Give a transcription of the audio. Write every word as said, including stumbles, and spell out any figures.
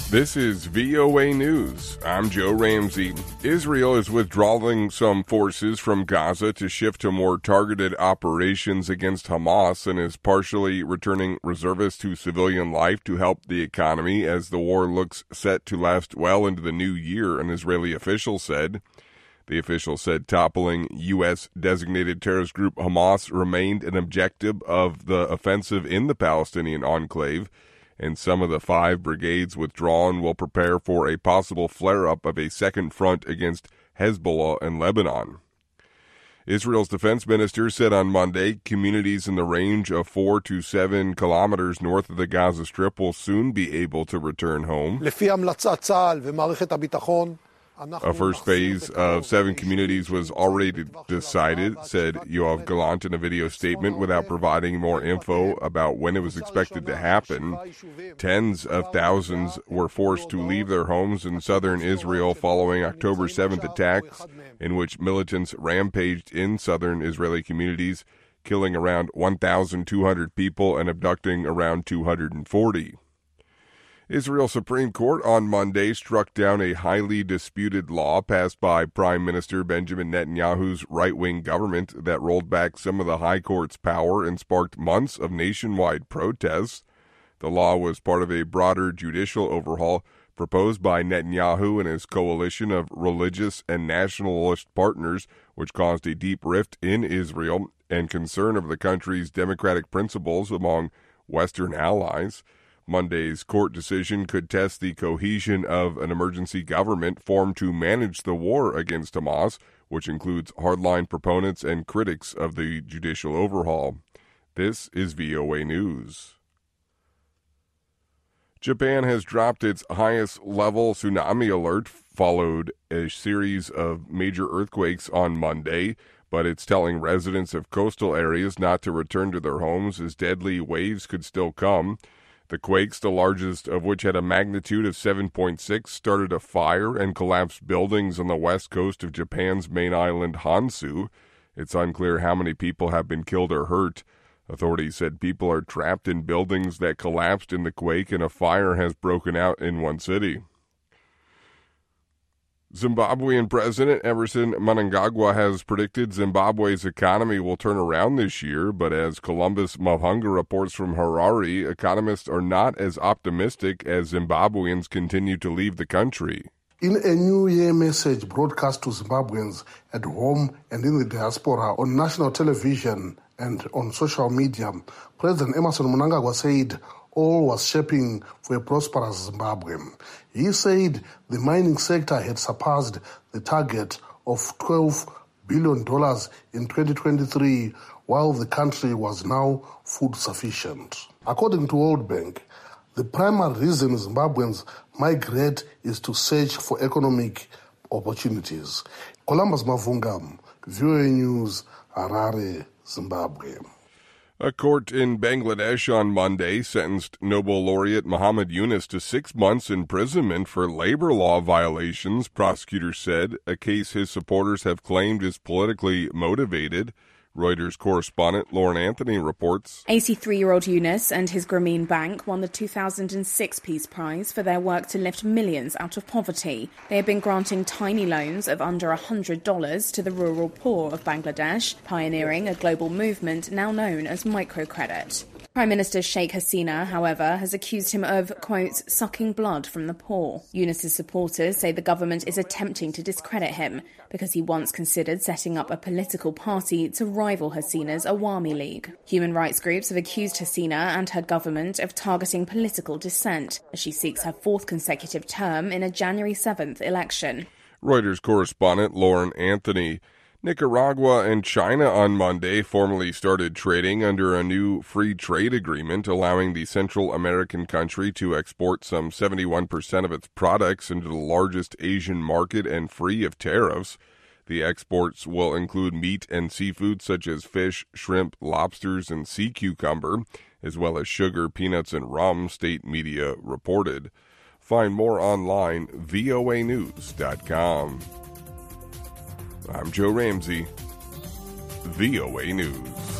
This is V O A News. I'm Joe Ramsey. Israel is withdrawing some forces from Gaza to shift to more targeted operations against Hamas and is partially returning reservists to civilian life to help the economy as the war looks set to last well into the new year, an Israeli official said. The official said toppling U S designated terrorist group Hamas remained an objective of the offensive in the Palestinian enclave, and some of the five brigades withdrawn will prepare for a possible flare-up of a second front against Hezbollah in Lebanon. Israel's defense minister said on Monday communities in the range of four to seven kilometers north of the Gaza Strip will soon be able to return home. A first phase of seven communities was already decided, said Yoav Gallant in a video statement without providing more info about when it was expected to happen. Tens of thousands were forced to leave their homes in southern Israel following October seventh attacks, in which militants rampaged in southern Israeli communities, killing around one thousand two hundred people and abducting around two hundred forty. Israel's Supreme Court on Monday struck down a highly disputed law passed by Prime Minister Benjamin Netanyahu's right-wing government that rolled back some of the High Court's power and sparked months of nationwide protests. The law was part of a broader judicial overhaul proposed by Netanyahu and his coalition of religious and nationalist partners, which caused a deep rift in Israel and concern over the country's democratic principles among Western allies. Monday's court decision could test the cohesion of an emergency government formed to manage the war against Hamas, which includes hardline proponents and critics of the judicial overhaul. This is V O A News. Japan has dropped its highest-level tsunami alert, followed a series of major earthquakes on Monday, but it's telling residents of coastal areas not to return to their homes as deadly waves could still come. The quakes, the largest of which had a magnitude of seven point six, started a fire and collapsed buildings on the west coast of Japan's main island, Honshu. It's unclear how many people have been killed or hurt. Authorities said people are trapped in buildings that collapsed in the quake, and a fire has broken out in one city. Zimbabwean President Emmerson Mnangagwa has predicted Zimbabwe's economy will turn around this year, but as Columbus Mavhunga reports from Harare, economists are not as optimistic as Zimbabweans continue to leave the country. In a New Year message broadcast to Zimbabweans at home and in the diaspora on national television and on social media, President Emmerson Mnangagwa said all was shaping for a prosperous Zimbabwe. He said the mining sector had surpassed the target of twelve billion dollars in twenty twenty-three, while the country was now food sufficient. According to World Bank, the primary reason Zimbabweans migrate is to search for economic opportunities. Columbus Mavhunga, V O A News, Harare, Zimbabwe. A court in Bangladesh on Monday sentenced Nobel laureate Muhammad Yunus to six months imprisonment for labor law violations, prosecutors said, a case his supporters have claimed is politically motivated. Reuters correspondent Lauren Anthony reports. eighty-three-year-old Yunus and his Grameen Bank won the two thousand six Peace Prize for their work to lift millions out of poverty. They have been granting tiny loans of under one hundred dollars to the rural poor of Bangladesh, pioneering a global movement now known as microcredit. Prime Minister Sheikh Hasina, however, has accused him of, quote, sucking blood from the poor. Yunus's supporters say the government is attempting to discredit him because he once considered setting up a political party to rival Hasina's Awami League. Human rights groups have accused Hasina and her government of targeting political dissent as she seeks her fourth consecutive term in a January seventh election. Reuters correspondent Lauren Anthony. Nicaragua and China on Monday formally started trading under a new free trade agreement, allowing the Central American country to export some seventy-one percent of its products into the largest Asian market and free of tariffs. The exports will include meat and seafood such as fish, shrimp, lobsters, and sea cucumber, as well as sugar, peanuts, and rum, state media reported. Find more online, V O A news dot com. I'm Joe Ramsey, V O A News.